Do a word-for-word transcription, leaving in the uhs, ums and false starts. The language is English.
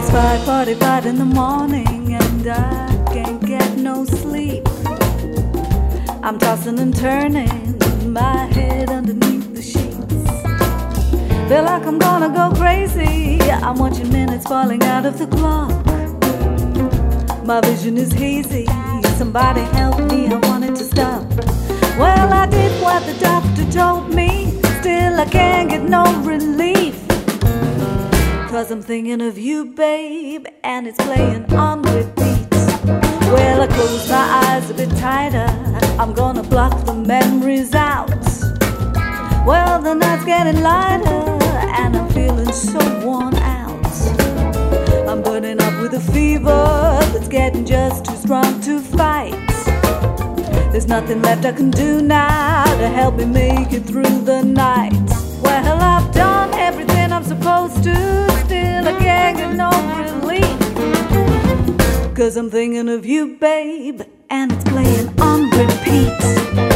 five forty-five in the morning and I can't get no sleep. I'm tossing and turning, my head underneath the sheets. Feel like I'm gonna go crazy. I'm watching minutes falling out of the clock. My vision is hazy. Somebody help me, I wanted to stop. Well, I did what the doctor told me. Still I can't get no relief. Cause I'm thinking of you, babe, and it's playing on repeat. Well, I close my eyes a bit tighter. I'm gonna block the memories out. Well, the night's getting lighter and I'm feeling so worn out. I'm burning up with a fever that's getting just too strong to fight. There's nothing left I can do now to help me make it through the night. Well, I've done everything I'm supposed to, still I can't get no relief. Cause I'm thinking of you, babe, and it's playing on repeat.